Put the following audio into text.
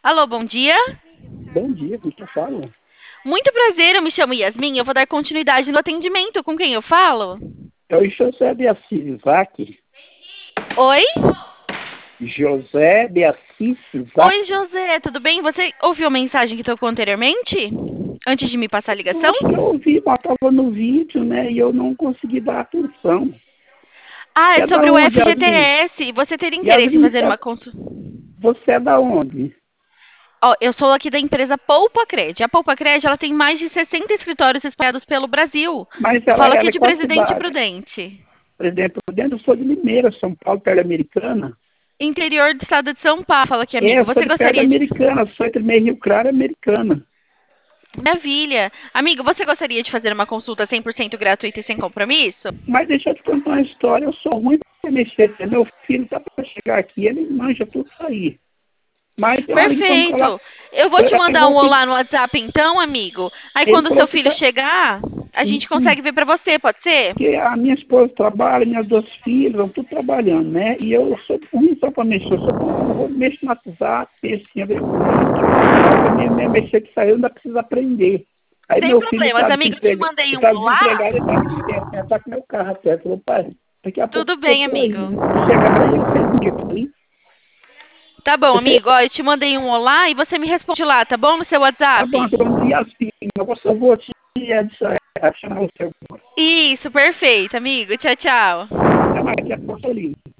Alô, bom dia. Bom dia, como você fala? Muito prazer, eu me chamo Yasmin. Eu vou dar continuidade no atendimento. Com quem eu falo? É o José de Assis Isaac. Oi? José de Assis Isaac. Oi, José, tudo bem? Você ouviu a mensagem que tocou anteriormente? Antes de me passar a Eu ligação? acho que eu ouvi, mas estava no vídeo, né? E eu não consegui dar atenção. Ah, Você é é da sobre o onde, Yasmin? FGTS. Você teria interesse em Yasmin, fazer uma consulta? você é da onde? Ó, eu sou aqui da empresa Poupa Cred. A Poupa Cred, ela tem mais de 60 escritórios espalhados pelo Brasil. Mas Eu ela, falo aqui ela é de qual Presidente cidade? Prudente. Por exemplo, dentro eu sou de Limeira, São Paulo, perto da Americana. Interior do estado de São Paulo. Fala aqui, É, amigo. eu sou Você de perto da gostaria de... Americana, sou entre meio Rio Claro e Americana. Maravilha. Amigo, você gostaria de fazer uma consulta 100% gratuita e sem compromisso? Mas deixa eu te contar uma história, eu sou ruim para mexer. Meu filho tá para chegar aqui, ele manja tudo isso aí. Mas tem uma ligação que ela. Perfeito. Eu vou te Eu mandar vou um pedir. olá no WhatsApp então, amigo. Aí Ele quando o seu falou que filho chegar, a gente consegue ver pra você, pode ser? que a minha esposa trabalha, minhas duas filhas, estão tudo trabalhando, né? E eu sou ruim só para mexer, eu sou bom, eu vou mexer no WhatsApp, assim, eu vejo vídeo. Mas também mexer que saiu ainda precisa aprender. Aí Sem meu filho problemas, está amigo. Eu te desempregado, mandei um está olá. desempregado e está licença, né? Está com meu carro até. Falou, pai, daqui a pouco Tudo eu bem, tô aí, amigo. né? Se chegar aí, eu respondo, hein? Tá bom, Você, amigo. Ó, eu te mandei um olá e você me responde lá, tá bom? No seu tá bom, WhatsApp. então, e assim, eu vou te adicionar o seu. Isso, perfeito, amigo. Tchau, tchau. Até mais, daqui a pouco eu ligo.